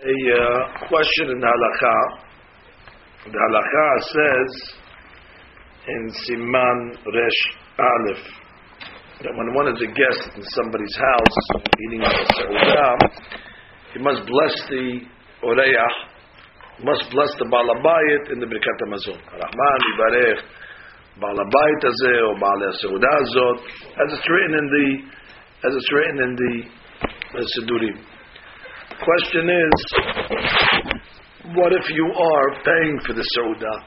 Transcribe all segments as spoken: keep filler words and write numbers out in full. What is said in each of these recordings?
a uh, question in the halakha. The halakha says in Siman Resh Aleph that when one is a guest in somebody's house eating a seudah, he must bless the oreyach, must bless the Baal Habayit in the Birkat HaMazon. Rahman Yibarech Baal Habayit hazeh or Baal HaSeudah hazot, as it's written in the as it's written in the uh, Sidurim. Question is, what if you are paying for the seudah?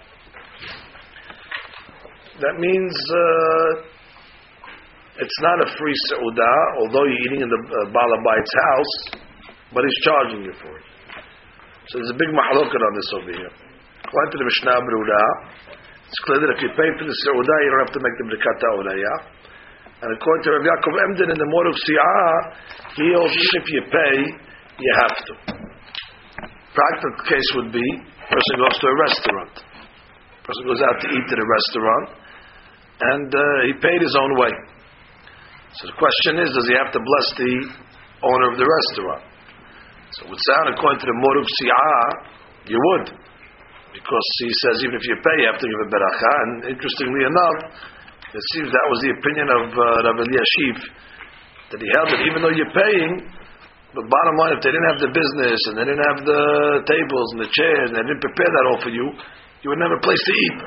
That means uh, it's not a free seudah, although you're eating in the uh, Baal Habayit's house, but he's charging you for it. So there's a big mahalokat on this over here. According to the Mishnah Berurah, it's clear that if you pay for the seudah, you don't have to make the Birkat HaOrayah. And according to Rav Yaakov Emden in the Moruk Si'ah, he holds even if you pay, you have to. Practical case would be, person goes to a restaurant. Person goes out to eat at a restaurant, and uh, he paid his own way. So the question is, does he have to bless the owner of the restaurant? So it would sound, according to the Moruk Si'ah, you would. Because he says, even if you pay, you have to give a beracha. And interestingly enough, it seems that was the opinion of uh, Rav Eliashiv, that he held that even though you're paying, but bottom line, if they didn't have the business, and they didn't have the tables and the chairs, and they didn't prepare that all for you, you would never have a place to eat.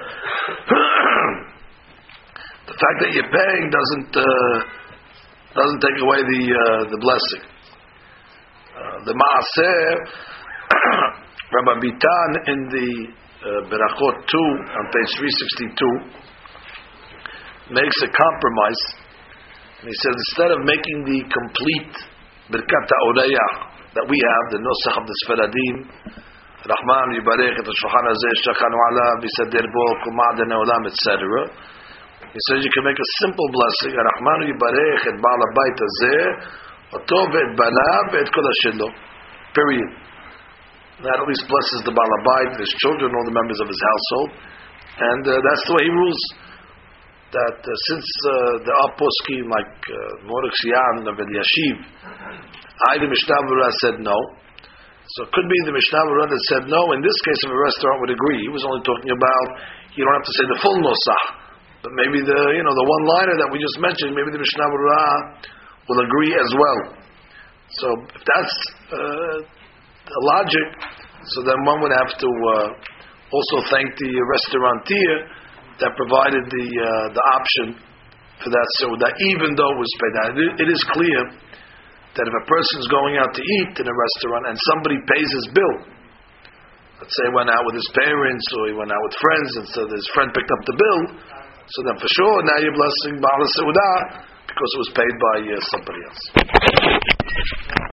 The fact that you're paying doesn't uh, doesn't take away the uh, the blessing. Uh, the Maaseh, Rabbi Bitan in the uh, Berachot two, on page three sixty-two, makes a compromise. And he says, instead of making the complete Birkat HaOrayah that we have, the Nosach of the Sfaradim, Rahman Yibarech et HaShulchan Hazeh Shachanu Alav Yisader Bo Kumad Ne'olam, et cetera. He says you can make a simple blessing, Rahman Yibarech et Baal Habayit Hazeh Oto ve'et Banav ve'et Kol HaShelo. Period. That at least blesses the Baal Habayit, his children, all the members of his household, and uh, that's the way he rules. That uh, since uh, the Aposkim like uh, Moruk Si'ah and Rav Eliashiv, I the Mishnah Berurah said no. So it could be the Mishnah Berurah that said no. In this case, if a restaurant would agree, he was only talking about you don't have to say the full nosach, but maybe the you know the one liner that we just mentioned, maybe the Mishnah Berurah will agree as well. So if that's uh, the logic, so then one would have to uh, also thank the restaurateur that provided the uh, the option for that seudah, even though it was paid out. It, it is clear that if a person is going out to eat in a restaurant and somebody pays his bill, let's say he went out with his parents or he went out with friends, and so his friend picked up the bill, so then for sure now you're blessing Baal HaSeudah because it was paid by uh, somebody else.